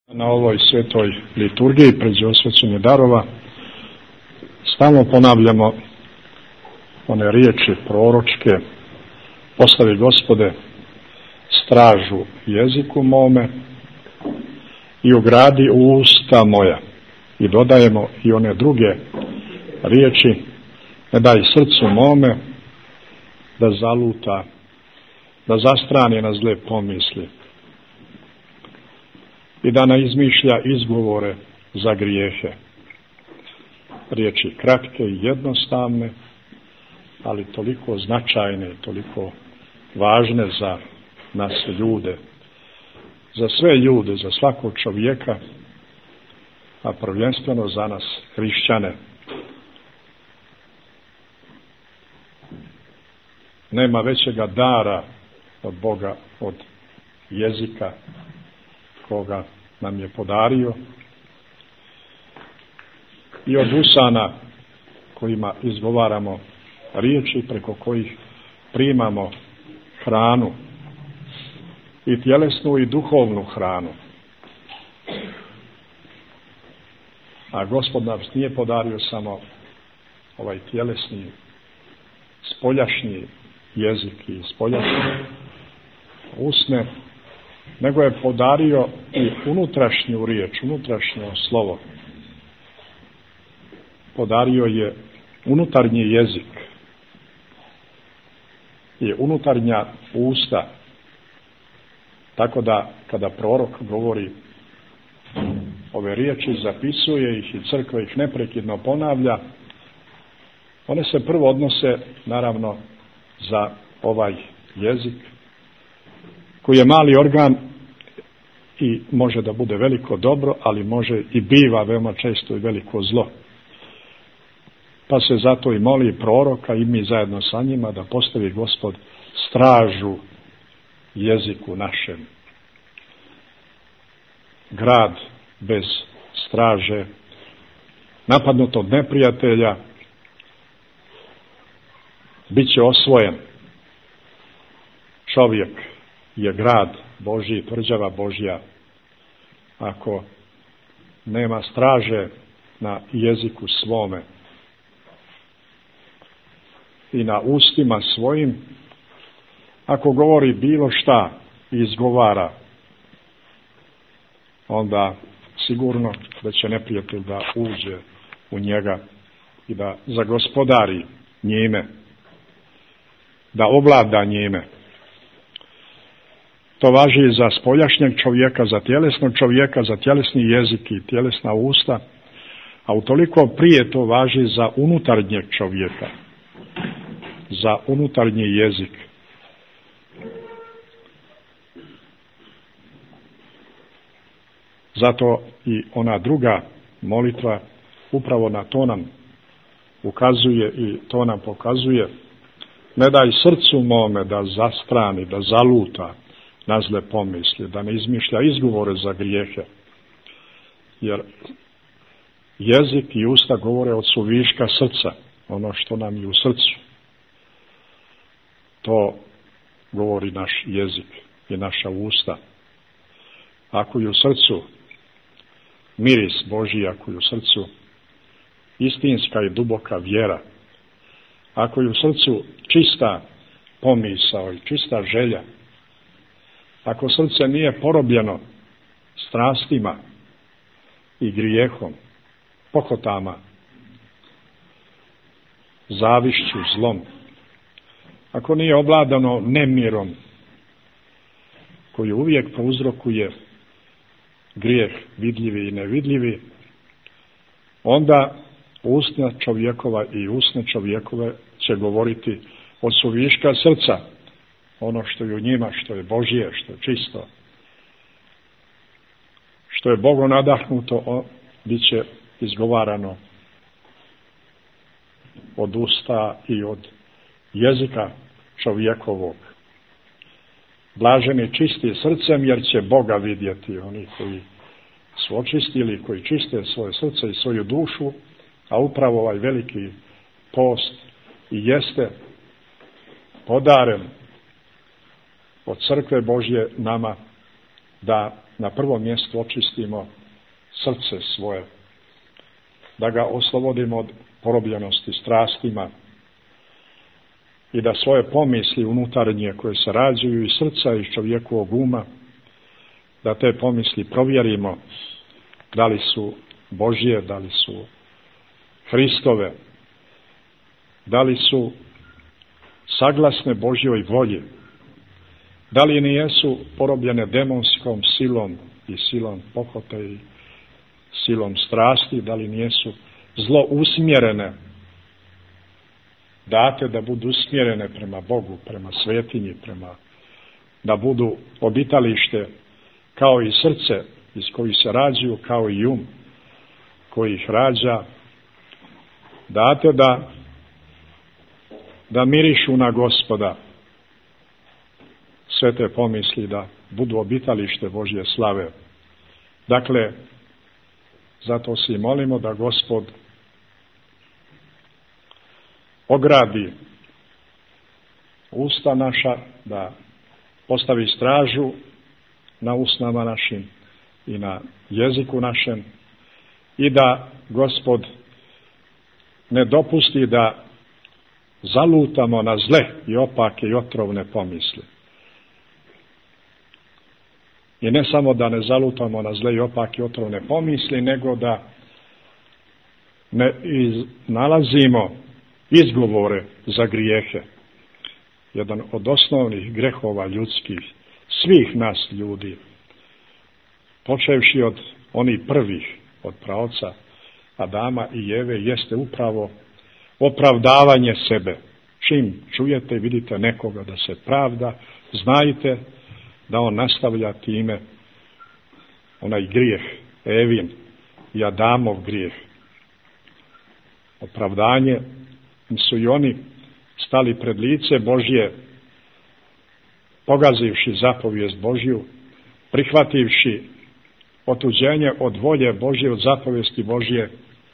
Na ovoj svetoj liturgiji pred osvećenje darova stalno ponavljamo one riječi proročke: postavi Gospode stražu jeziku mome i ugradi usta moja. I dodajemo i one druge riječi: ne daj srcu mome da zaluta, da zastrani na zle pomisli i da ne izmišlja izgovore za grijehe. Riječi kratke i jednostavne, ali toliko značajne, toliko važne za nas ljude, za sve ljude, za svakog čovjeka, a prvenstveno za nas hrišćane. Nema većega dara od Boga, od jezika koga nam je podario i od usana kojima izgovaramo riječi, preko kojih primamo hranu, i tjelesnu i duhovnu hranu. A Gospod nam nije podario samo ovaj tjelesni, spoljašnji jezik i spoljašnje usne, nego je podario i unutrašnju riječ, unutrašnje slovo. Podario je unutarnji jezik i unutarnja usta, tako da kada prorok govori ove riječi, zapisuje ih i crkva ih neprekidno ponavlja, one se prvo odnose naravno za ovaj jezik koji je mali organ i može da bude veliko dobro, ali može i biva veoma često i veliko zlo. Pa se zato i moli proroka i mi zajedno sa njima da postavi Gospod stražu jeziku našem. Grad bez straže, napadnut od neprijatelja, bit će osvojen. Čovjek je grad Božji, tvrđava Božja. Ako nema straže na jeziku svome i na ustima svojim, ako govori bilo šta i izgovara, onda sigurno da će neprijatelj da uđe u njega i da zagospodari njime, da ovlada njime. To važi i za spoljašnjeg čovjeka, za tjelesnog čovjeka, za tjelesni jezik i tjelesna usta, a utoliko prije to važi za unutarnjeg čovjeka, za unutarnji jezik. Zato i ona druga molitva upravo na to nam ukazuje i to nam pokazuje: ne daj srcu mome da zastrani, da zaluta na zle pomisli, da ne izmišlja izgovore za grijehe. Jer jezik i usta govore od suviška srca, ono što nam je u srcu. To govori naš jezik i naša usta. Ako je u srcu miris Božji, ako je u srcu istinska i duboka vjera, ako je u srcu čista pomisao i čista želja, ako srce nije porobljeno strastima i grijehom, pohotama, zavišću, zlom, ako nije obladano nemirom koji uvijek prouzrokuje grijeh vidljivi i nevidljivi, onda usna čovjekova i usne čovjekove će govoriti od suviška srca, ono što je u njima, što je Božje, što je čisto, što je Bogom nadahnuto, bit će izgovarano od usta i od jezika čovjekovog. Blaženi čisti srcem, jer će Boga vidjeti. Oni koji su očistili, koji čiste svoje srce i svoju dušu, a upravo ovaj veliki post i jeste podaren od crkve Božje nama da na prvom mjestu očistimo srce svoje, da ga oslobodimo od porobljenosti strastima i da svoje pomisli unutarnje koje se rađaju iz srca, iz čovjekovog uma, da te pomisli provjerimo da li su Božje, da li su Hristove, da li su saglasne Božjoj volji, da li nijesu porobljene demonskom silom i silom pohote i silom strasti, da li nijesu zlo usmjerene, date da budu usmjerene prema Bogu, prema svetinji, da budu obitalište kao i srce iz kojih se rađaju, kao i um koji ih rađa, date da mirišu na Gospoda, sve te pomisli da budu obitalište Božje slave. Dakle, zato se i molimo da Gospod ogradi usta naša, da postavi stražu na usnama našim i na jeziku našem i da Gospod ne dopusti da zalutamo na zle i opake i otrovne pomisli. I ne samo da ne zalutamo na zle i opake i otrovne pomisli, nego da ne nalazimo izgovore za grijehe. Jedan od osnovnih grehova ljudskih, svih nas ljudi, počevši od onih prvih, od praoca Adama i Eve, jeste upravo opravdavanje sebe. Čim čujete i vidite nekoga da se pravda, znajte da on nastavlja time onaj grijeh, Evin i Adamov grijeh. Opravdanje su i oni stali pred lice Božje, pogazivši zapovijest Božju, prihvativši otuđenje od volje Božje, od zapovijesti Božje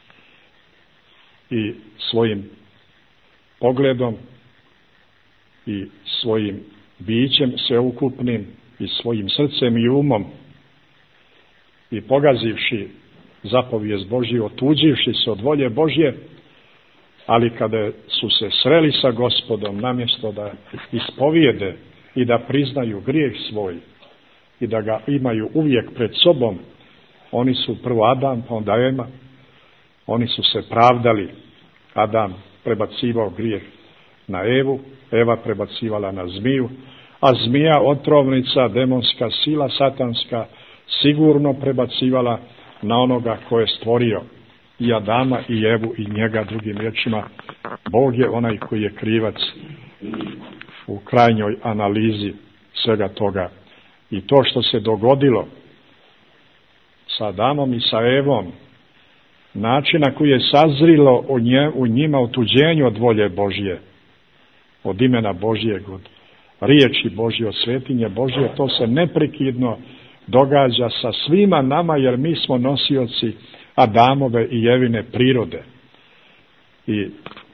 i svojim pogledom i svojim bićem sveukupnim i svojim srcem i umom i pogazivši zapovijest Božju, otuđivši se od volje Božje, ali kada su se sreli sa Gospodom, namjesto da ispovijede i da priznaju grijeh svoj i da ga imaju uvijek pred sobom, oni su prvo Adam, pa onda Eva, oni su se pravdali. Adam prebacivao grijeh na Evu, Eva prebacivala na zmiju, a zmija, otrovnica, demonska sila, satanska, sigurno prebacivala na onoga ko je stvorio i Adama i Evu i njega. Drugim riječima, Bog je onaj koji je krivac u krajnjoj analizi svega toga. I to što se dogodilo sa Adamom i sa Evom, način na koji je sazrilo u njima otuđenju od volje Božje, od imena Božjeg, od riječi Božje, od svetinje Božje, to se neprekidno događa sa svima nama, jer mi smo nosioci Adamove i Evine prirode. I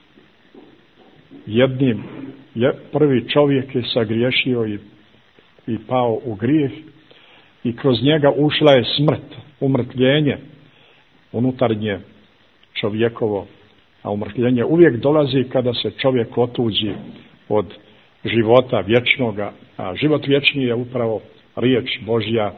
prvi čovjek je sagriješio i pao u grijeh i kroz njega ušla je smrt, umrtvljenje unutarnje čovjekovo, a umrtvljenje uvijek dolazi kada se čovjek otuđi od života vječnoga, a život vječni je upravo riječ Božja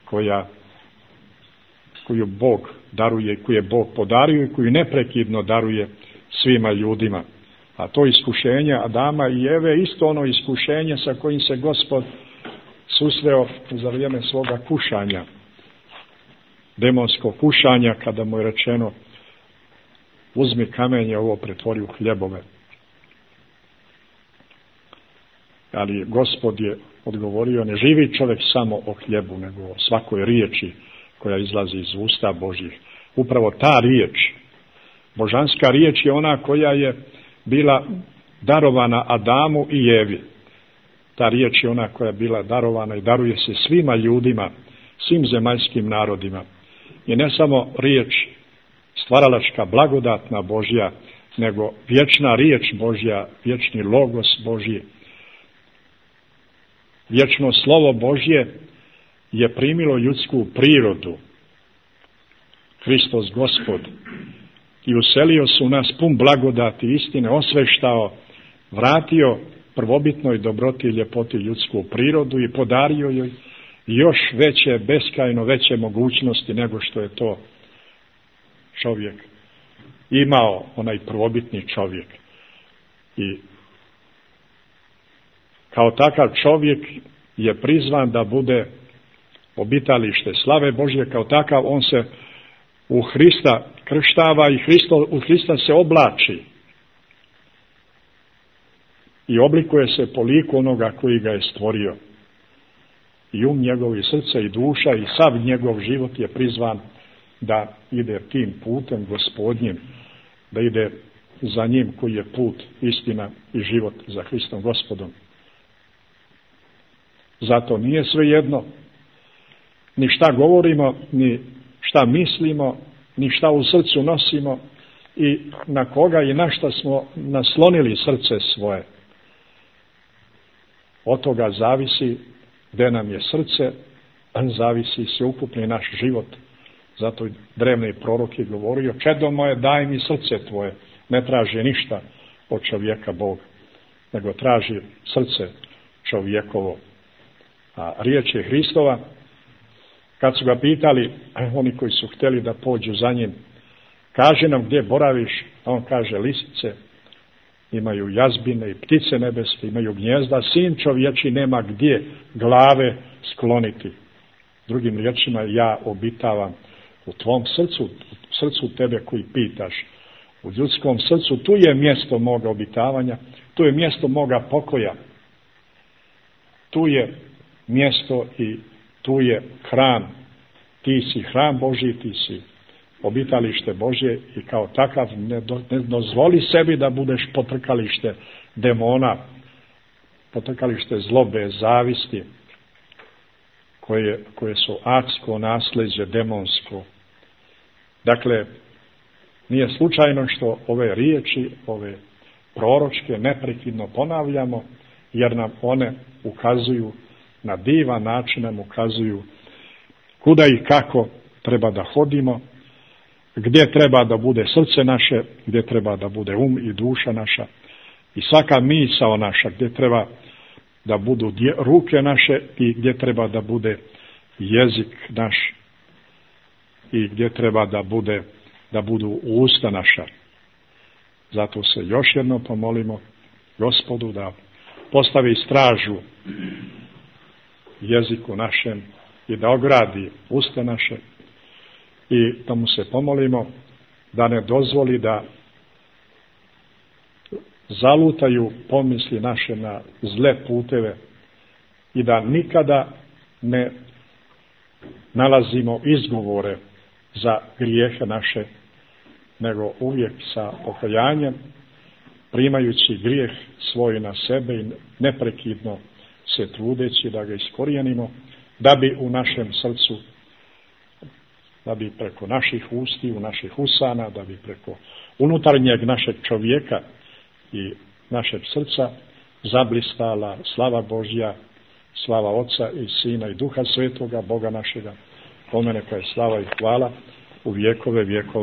koju Bog daruje, koju je Bog podario i koju neprekidno daruje svima ljudima. A to iskušenje Adama i Eve, isto ono iskušenje sa kojim se Gospod susreo za vrijeme svoga kušanja, demonskog kušanja, kada mu je rečeno uzmi kamenje, ovo pretvori u hljebove. Ali Gospod je odgovorio, ne živi čovjek samo o hljebu, nego o svakoj riječi koja izlazi iz usta Božjih. Upravo ta riječ, božanska riječ, je ona koja je bila darovana Adamu i Evi. Ta riječ je ona koja je bila darovana i daruje se svima ljudima, svim zemaljskim narodima. I ne samo riječ stvaralačka, blagodatna Božja, nego vječna riječ Božja, vječni logos Božji, vječno slovo Božje, je primilo ljudsku prirodu, Hristos Gospod, i uselio se u nas pun blagodati istine, osveštao, vratio prvobitnoj dobroti i ljepoti ljudsku prirodu i podario joj još veće, beskrajno veće mogućnosti nego što je to čovjek imao, onaj prvobitni čovjek. I kao takav čovjek je prizvan da bude obitalište slave Božje, kao takav on se u Hrista krštava i u Hrista se oblači i oblikuje se po liku onoga koji ga je stvorio. I njegov i srce i duša i sav njegov život je prizvan da ide tim putem Gospodnjim, da ide za njim koji je put, istina i život, za Hristom Gospodom. Zato nije svejedno ni šta govorimo, ni šta mislimo, ni šta u srcu nosimo i na koga i na šta smo naslonili srce svoje. Od toga zavisi gde nam je srce, zavisi sveukupni naš život. Zato drevni prorok je govorio: čedo moje, daj mi srce tvoje. Ne traži ništa od čovjeka Bog, nego traži srce čovjekovo. A riječ je Hristova, kad su ga pitali oni koji su htjeli da pođu za njim, kaže nam gdje boraviš, a on kaže: lisice imaju jazbine i ptice nebeske imaju gnjezda, sin čovječi nema gdje glave skloniti. Drugim riječima, ja obitavam u tvom srcu, u srcu tebe koji pitaš, u ljudskom srcu, tu je mjesto moga obitavanja, tu je mjesto moga pokoja, tu je mjesto i tu je hram. Ti si hram Božji, ti si obitalište Božje i kao takav ne dozvoli sebi da budeš potrkalište demona, potrkalište zlobe, zavisti, koje su adsko nasljeđe demonsko. Dakle, nije slučajno što ove riječi, ove proročke neprekidno ponavljamo, jer nam one ukazuju na divan način, nam ukazuju kuda i kako treba da hodimo, gdje treba da bude srce naše, gdje treba da bude i duša naša i svaka misao naša, gdje treba da budu ruke naše i gdje treba da bude jezik naš i gdje treba da budu usta naša. Zato se još jednom pomolimo Gospodu da postavi stražu jeziku našem i da ogradi usta naše i da mu se pomolimo da ne dozvoli da zalutaju pomisli naše na zle puteve i da nikada ne nalazimo izgovore za grijehe naše, nego uvijek sa pokajanjem, primajući grijeh svoj na sebe i neprekidno se trudeći da ga iskorijenimo, da bi u našem srcu, da bi preko naših ustiju, naših usana, da bi preko unutarnjeg našeg čovjeka i našeg srca zablistala slava Božja, slava Oca i Sina i Duha Svetoga, Boga našega, kome neka je slava i hvala u vjekove vjekova.